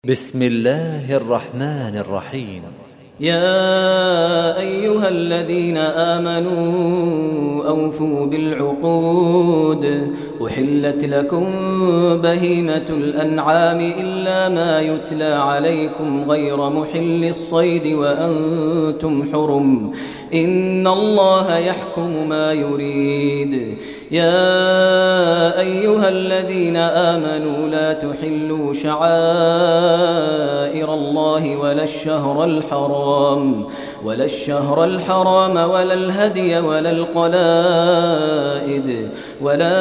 بسم الله الرحمن الرحيم. يا أيها الذين آمنوا أوفوا بالعقود أحلت لكم بهيمة الأنعام إلا ما يتلى عليكم غير محل الصيد وأنتم حرم إن الله يحكم ما يريد. يا أيها الذين آمنوا لا تحلوا شعائر الله ولا الشهر الحرام ولا الهدي ولا القلائد ولا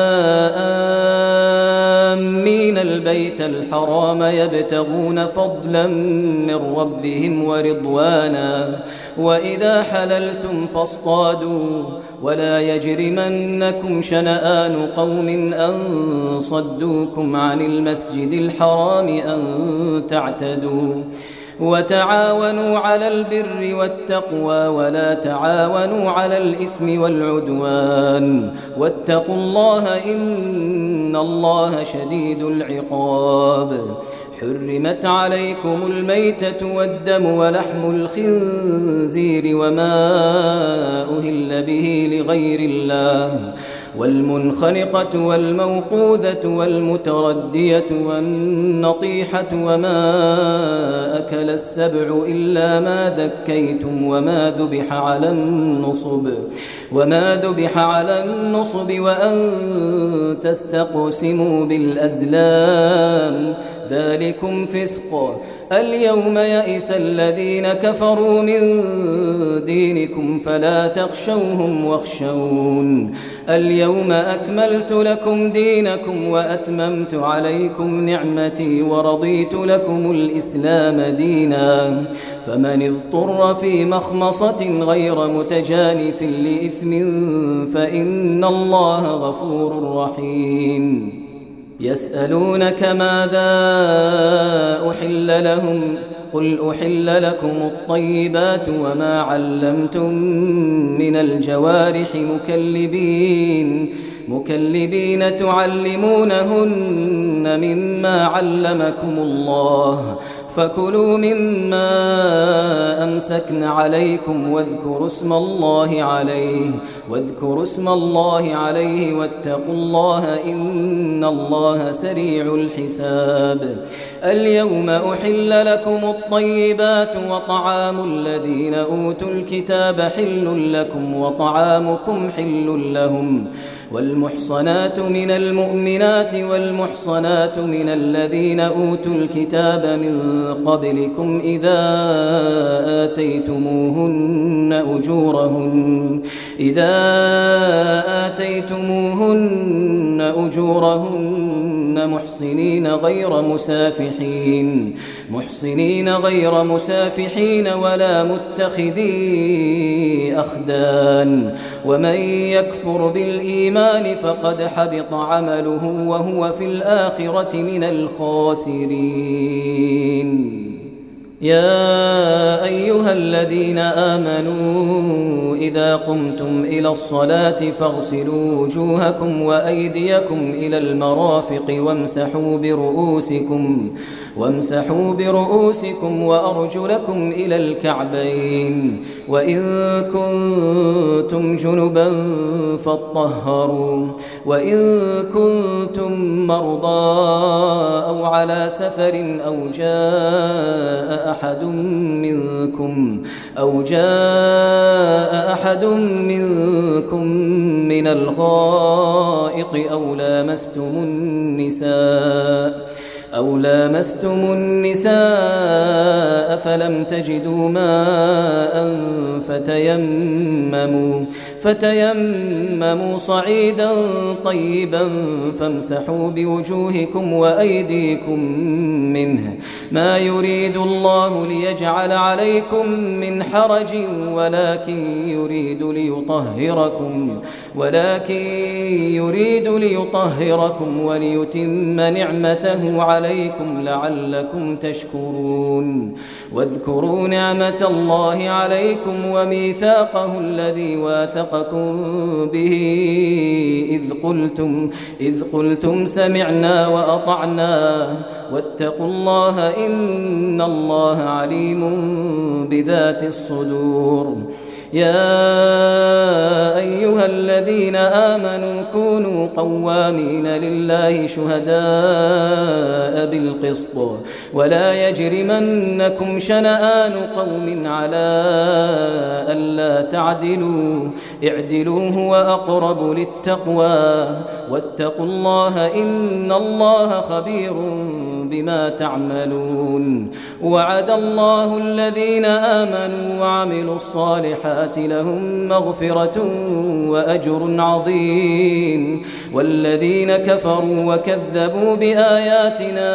آمين البيت الحرام يبتغون فضلا من ربهم ورضوانا وإذا حللتم فاصطادوا ولا يجرمنكم شنآن قوم أن صدوكم عن المسجد الحرام أن تعتدوا وتعاونوا على البر والتقوى ولا تعاونوا على الإثم والعدوان واتقوا الله إن الله شديد العقاب. حرمت عليكم الميتة والدم ولحم الخنزير وما أهل به لغير الله والمنخنقة والموقوذة والمتردية والنطيحة وما أكل السبع إلا ما ذكيتم وما ذبح على النصب وأن تستقسموا بالأزلام ذلكم فسق. اليوم يئس الذين كفروا من دينكم فلا تخشوهم واخشون اليوم أكملت لكم دينكم وأتممت عليكم نعمتي ورضيت لكم الإسلام دينا فمن اضطر في مخمصة غير متجانف لإثم فإن الله غفور رحيم. يسألونك ماذا أحل لهم قل أحل لكم الطيبات وما علمتم من الجوارح مكلبين تعلمونهن مما علمكم الله فكلوا مما أمسكن عليكم واذكروا اسم الله عليه واتقوا الله إن الله سريع الحساب. اليوم أحل لكم الطيبات وطعام الذين أوتوا الكتاب حل لكم وطعامكم حل لهم والمحصنات من المؤمنات والمحصنات من الذين أوتوا الكتاب من قبلكم إذا آتيتموهن أجورهن محصنين غير مسافحين ولا متخذي أخدان ومن يكفر بالإيمان فقد حبط عمله وهو في الآخرة من الخاسرين. يا أيها الذين آمنوا إذا قمتم إلى الصلاة فاغسلوا وجوهكم وأيديكم إلى المرافق وامسحوا برؤوسكم وأرجلكم إلى الكعبين وإن كنتم جنبا فاطهروا وإن كنتم مرضى أو على سفر أو جاء أحد منكم من الغائط أو لامستم النساء فلم تجدوا ماء فتيمموا صعيدا طيبا فامسحوا بوجوهكم وأيديكم منه ما يريد الله ليجعل عليكم من حرج ولكن يريد ليطهركم وليتم نعمته عليكم لعلكم تشكرون. واذكروا نعمة الله عليكم وميثاقه الذي واثقكم به إذ قلتم سمعنا وأطعنا واتقوا الله إن الله عليم بذات الصدور. يا أيها الذين آمنوا كونوا قوامين لله شهداء بالقسط ولا يجرمنكم شنآن قوم على ألا تعدلوا اعدلوا هو أقرب للتقوى واتقوا الله إن الله خبير بما تعملون. وعد الله الذين آمنوا وعملوا الصالحات لهم مغفرة وأجر عظيم والذين كفروا وكذبوا بآياتنا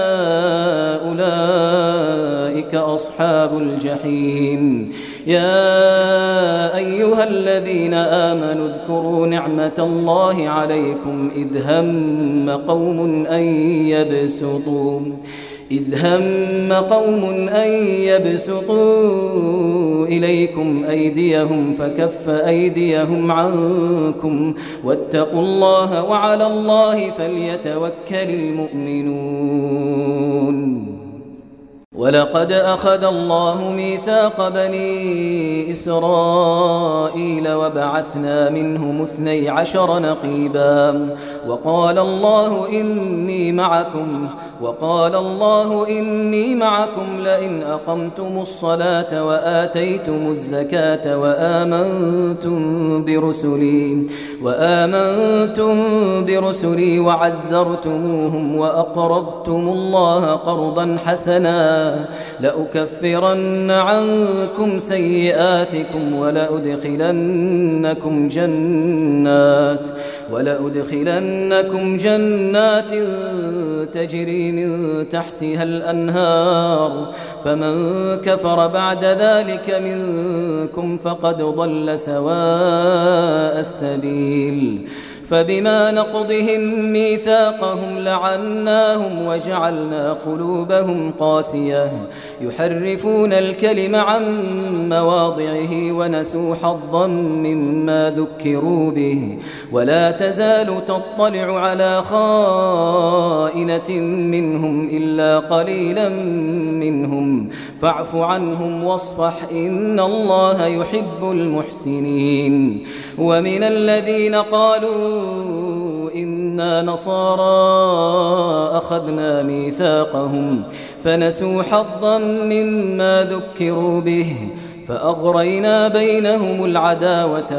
أولئك أصحاب الجحيم. يا أيها الذين آمنوا اذكروا نعمة الله عليكم إذ هم قوم أن يبسطوا إليكم أيديهم فكف أيديهم عنكم واتقوا الله وعلى الله فليتوكل المؤمنون. ولقد أخذ الله ميثاق بني إسرائيل وبعثنا منهم 12 نقيبا وقال الله إني معكم لئن أقمتم الصلاة وآتيتم الزكاة وآمنتم برسلي وعزرتموهم وأقرضتم الله قرضا حسنا لأكفرن عنكم سيئاتكم ولأدخلنكم جنات تجري من تحتها الأنهار فمن كفر بعد ذلك منكم فقد ضل سواء السبيل. فبما نقضهم ميثاقهم لعناهم وجعلنا قلوبهم قاسية يحرفون الكلم عن مواضعه ونسوا حظا مما ذكروا به ولا تزال تطلع على خائنة منهم إلا قليلا منهم فاعف عنهم واصفح إن الله يحب المحسنين. ومن الذين قالوا إنا نصارى أخذنا ميثاقهم فنسوا حظا مما ذكروا به فأغرينا بينهم العداوة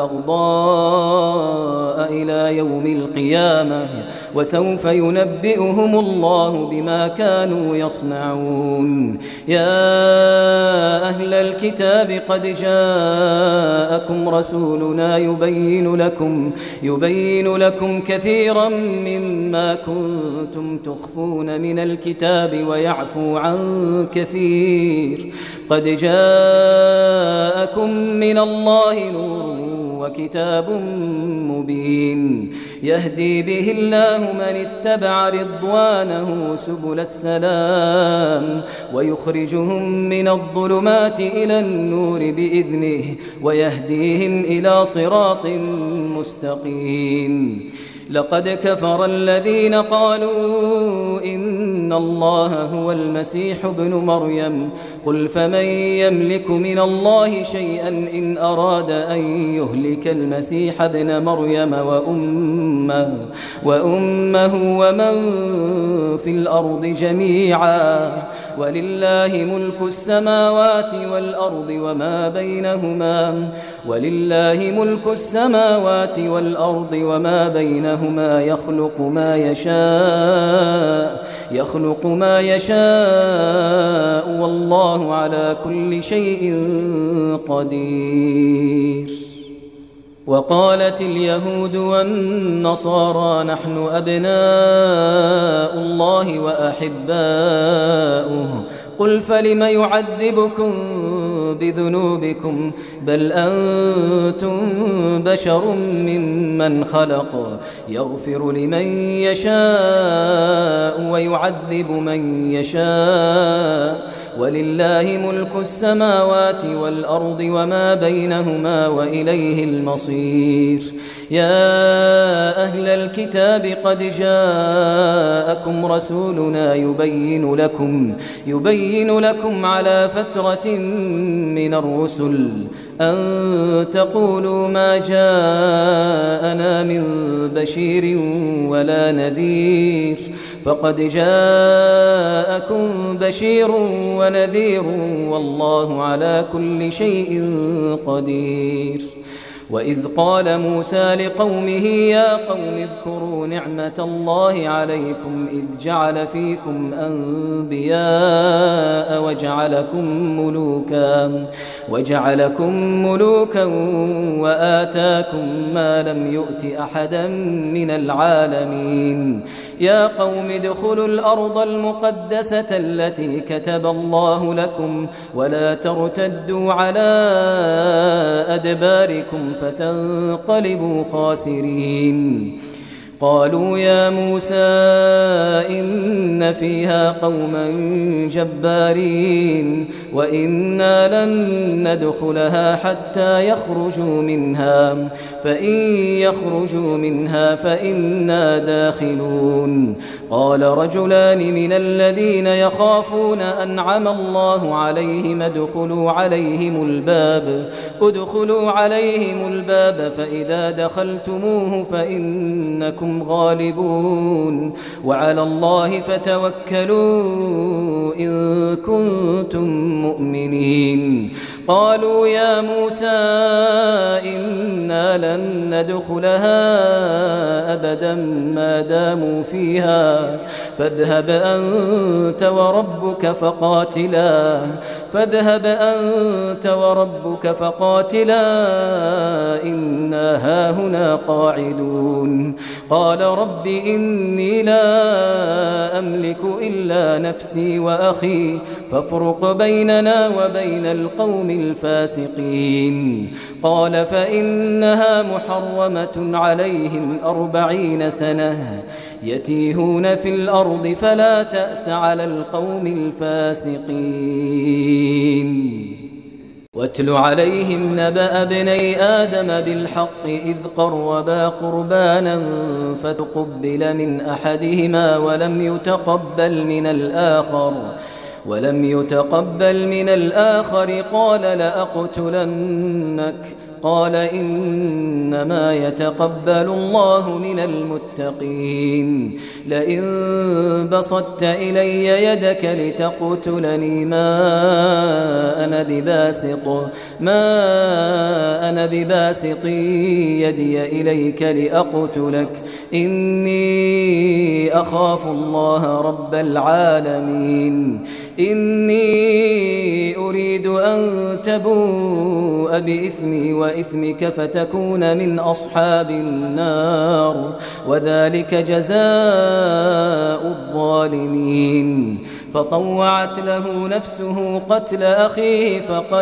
والبغضاء إلى يوم القيامة وسوف ينبئهم الله بما كانوا يصنعون. يا أهل الكتاب قد جاءكم رسولنا يبين لكم كثيرا مما كنتم تخفون من الكتاب ويعفو عن كثير قد جاءكم من الله نور وكتاب مبين يهدي به الله من اتبع رضوانه سبل السلام ويخرجهم من الظلمات إلى النور بإذنه ويهديهم إلى صراط مستقيم. لقد كفر الذين قالوا إن الله هو المسيح ابن مريم قل فمن يملك من الله شيئا إن أراد أن يهلك المسيح ابن مريم وأمه ومن في الأرض جميعا ولله ملك السماوات والأرض وما بينهما يخلق ما يشاء والله على كل شيء قدير. وقالت اليهود والنصارى نحن أبناء الله وأحباؤه قل فلم يعذبكم بذنوبكم بل أنتم بشر ممن خلق يغفر لمن يشاء ويعذب من يشاء ولله ملك السماوات والأرض وما بينهما وإليه المصير. يا أهل الكتاب قد جاءكم رسولنا يبين لكم على فترة من الرسل أن تقولوا ما جاءنا من بشير ولا نذير، فقد جاءكم بشير ونذير والله على كل شيء قدير. وإذ قال موسى لقومه يا قوم اذكروا نعمة الله عليكم إذ جعل فيكم أنبياء وجعلكم ملوكا وآتاكم ما لم يؤت أحدا من العالمين. يا قوم ادخلوا الأرض المقدسة التي كتب الله لكم ولا ترتدوا على أدباركم فتنقلبوا خاسرين. قالوا يا موسى إن فيها قوما جبارين وإنا لن ندخلها حتى يخرجوا منها، فإن يخرجوا منها فإنا داخلون. قال رجلان من الذين يخافون أنعم الله عليهم ادخلوا عليهم الباب فإذا دخلتموه فإنكم غالبون وعلى الله فتوكلوا إن كنتم مؤمنين. قالوا يا موسى إنا لن ندخلها أبدا ما داموا فيها فاذهب أنت وربك فقاتلا إنا هاهنا قاعدون. قال رب إني لا أملك إلا نفسي وأخي فافرق بيننا وبين القوم الفاسقين. قال فإنها محرمة عليهم 40 سنة يتيهون في الأرض فلا تأس على القوم الفاسقين. واتل عليهم نبأ ابني آدم بالحق إذ قربا قربانا فتقبل من أحدهما ولم يتقبل من الآخر قال لأقتلنك. قال إنما يتقبل الله من المتقين. لئن بسطت إلي يدك لتقتلني ما أنا بباسط يدي إليك لأقتلك إني أخاف الله رب العالمين. إني أريد أن تبوء بإثمي وإثمك فتكون من أصحاب النار وذلك جزاء الظالمين. فطوعت له نفسه قتل أخيه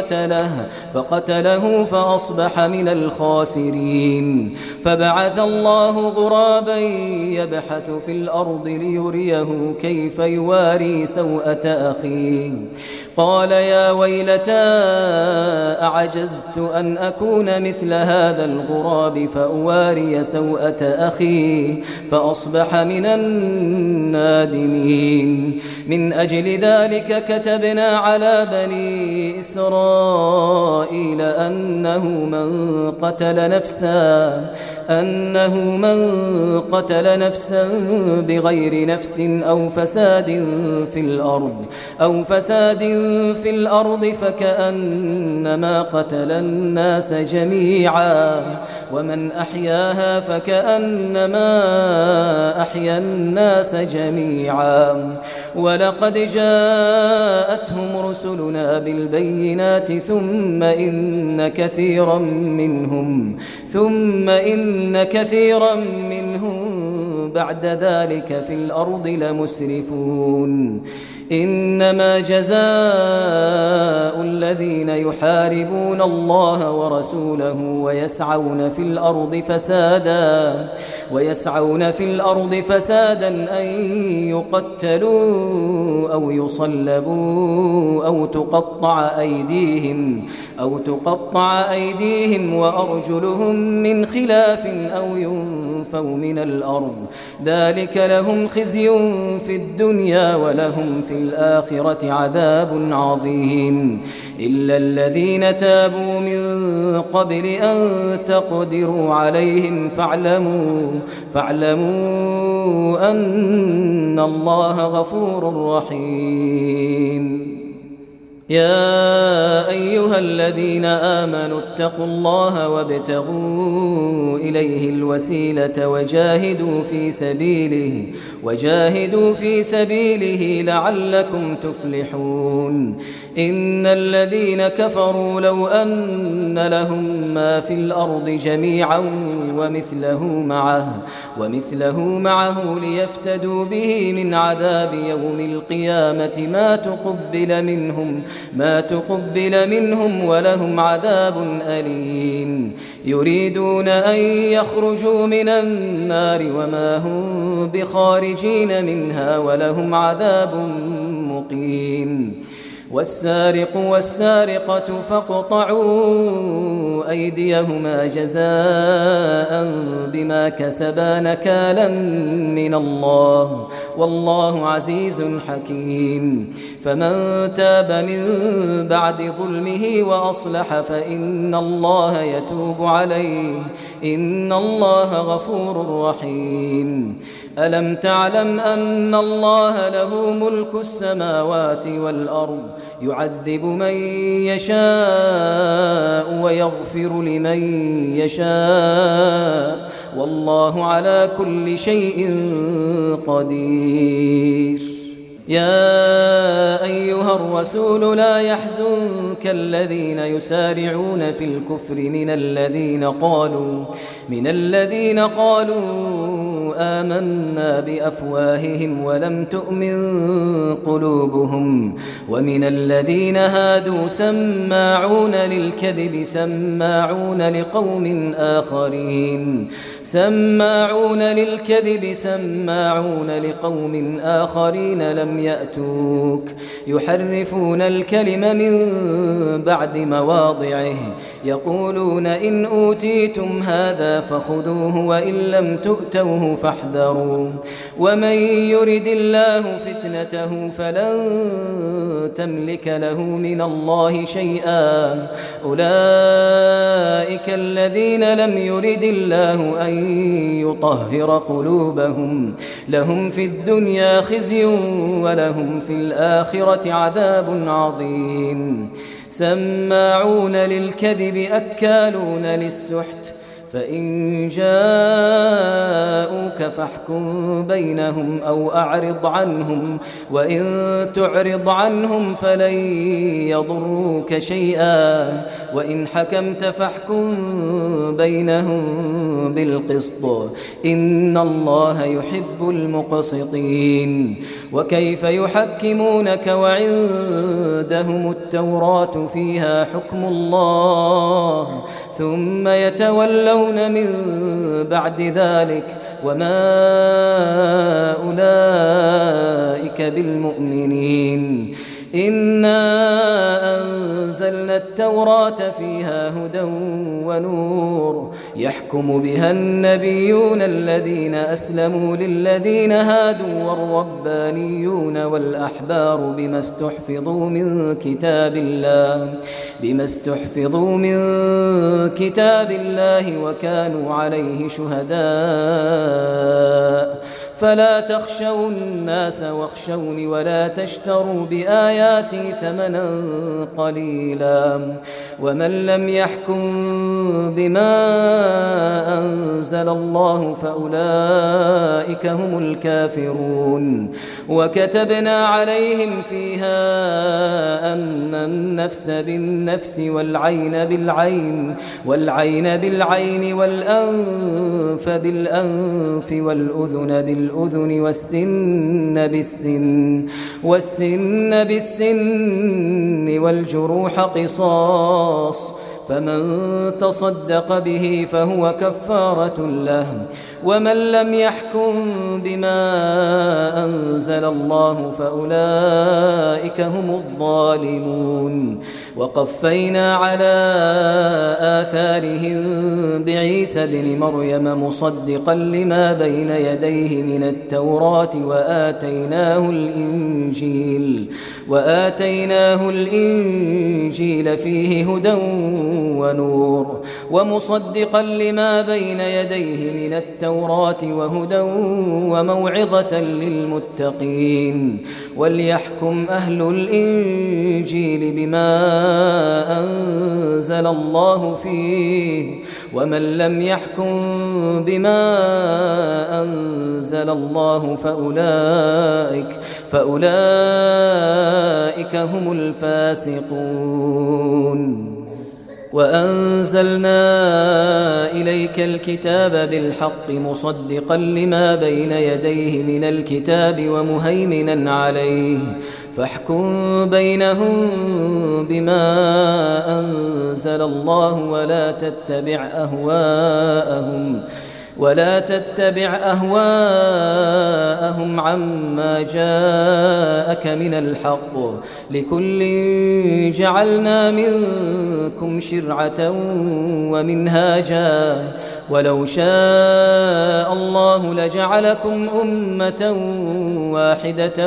فقتله فأصبح من الخاسرين. فبعث الله غرابا يبحث في الأرض ليريه كيف يواري سوءة أخيه. قال يا ويلتى أعجزت أن أكون مثل هذا الغراب فأواري سوءة أخي فأصبح من النادمين. من أجل ذلك كتبنا على بني إسرائيل أنه من قتل نفسا بغير نفس أو فساد في الأرض فكأنما قتل الناس جميعا ومن أحياها فكأنما أحيا الناس جميعا. ولقد جاءتهم رسلنا بالبينات ثم إن كثيرا منهم بعد ذلك في الأرض لمسرفون. إنما جزاء الذين يحاربون الله ورسوله ويسعون في الأرض فسادا أن يقتلوا أو يصلبوا أو تقطع أيديهم وأرجلهم من خلاف أو ينفوا من الأرض، ذلك لهم خزي في الدنيا ولهم في الآخرة عذاب عظيم. إلا الذين تابوا من قبل أن تقدروا عليهم فاعلموا أن الله غفور رحيم. يا أيها الذين آمنوا اتقوا الله وابتغوا إليه الوسيلة وجاهدوا في سبيله لعلكم تفلحون. إن الذين كفروا لو أن لهم ما في الأرض جميعا ومثله معه ليفتدوا به من عذاب يوم القيامة ما تقبل منهم ولهم عذاب أليم. يريدون أن يخرجوا من النار وما هم بخارجين منها ولهم عذاب مقيم. والسارق والسارقة فاقطعوا أيديهما جزاء بما كسبا نكالا من الله والله عزيز حكيم. فمن تاب من بعد ظلمه وأصلح فإن الله يتوب عليه إن الله غفور رحيم. ألم تعلم أن الله له ملك السماوات والأرض يعذب من يشاء ويغفر لمن يشاء والله على كل شيء قدير. يا أيها الرسول لا يحزنك الذين يسارعون في الكفر من الذين قالوا آمنا بأفواههم ولم تؤمن قلوبهم ومن الذين هادوا سماعون للكذب سماعون لقوم آخرين لم يأتوك يحرفون الكلم من بعد مواضعه يقولون إن أوتيتم هذا فخذوه وإن لم تؤتوه فاحذروا ومن يرد الله فتنته فلن تملك له من الله شيئا أولئك الذين لم يرد الله أن يطهر قلوبهم لهم في الدنيا خزي ولهم في الآخرة عذاب عظيم. سماعون للكذب أكالون للسحت فإن جاءوك فاحكم بينهم أو أعرض عنهم وإن تعرض عنهم فلن يضروك شيئا وإن حكمت فاحكم بينهم بالقسط إن الله يحب المقسطين. وكيف يحكمونك وعندهم التوراة فيها حكم الله ثم يتولون من بعد ذلك وما أولئك بالمؤمنين. إنا أنزلنا التوراة فيها هدى ونور يحكم بها النبيون الذين أسلموا للذين هادوا والربانيون والأحبار بما استحفظوا من كتاب الله وكانوا عليه شهداء فلا تخشوا الناس واخشوني ولا تشتروا بآياتي ثمنا قليلا ومن لم يحكم بما أنزل الله فأولئك هم الكافرون. وكتبنا عليهم فيها أن النفس بالنفس والعين بالعين والأنف بالأنف والأذن بالأذن بالأذن والسن بالسن والجروح قصاص، فمن تصدق به فهو كفارة له، ومن لم يحكم بما أنزل الله فأولئك هم الظالمون. وقفينا على آثارهم بعيسى بن مريم مصدقا لما بين يديه من التوراة وآتيناه الإنجيل فيه هدى ونور، ومصدقا لما بين يديه من التوراة وهدى وموعظة للمتقين. وليحكم أهل الإنجيل بما أنزل الله فيه، ومن لم يحكم بما أنزل الله فأولئك هم الفاسقون. وأنزلنا إليك الكتاب بالحق مصدقا لما بين يديه من الكتاب ومهيمنا عليه، فاحكم بينهم بما أنزل الله ولا تتبع أهواءهم عما جاءك من الحق، لكل جعلنا منكم شرعة ومنهاجا، ولو شاء الله لجعلكم أمة واحدة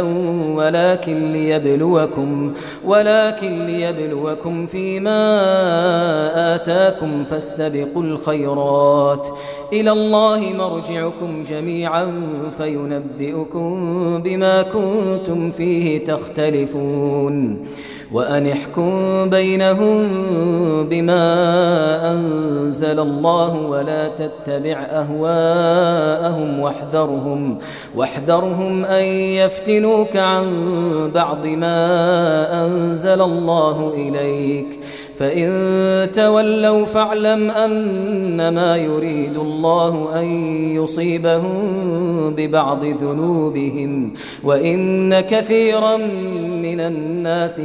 ولكن ليبلوكم فيما آتاكم، فاستبقوا الخيرات، إلى الله مرجعكم جميعا فينبئكم بما كنتم فيه تختلفون. وأن احكم بينهم بما أنزل الله ولا تتبع أهواءهم واحذرهم أن يفتنوك عن بعض ما أنزل الله إليك، فإن تولوا فاعلم أنما يريد الله أن يصيبهم ببعض ذنوبهم، وإن كثيرا من الناس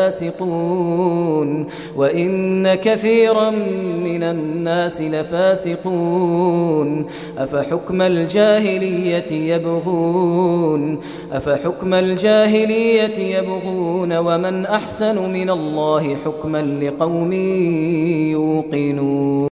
لفاسقون. أفحكم الجاهلية يبغون ومن أحسن من الله حكما لقوم يوقنون.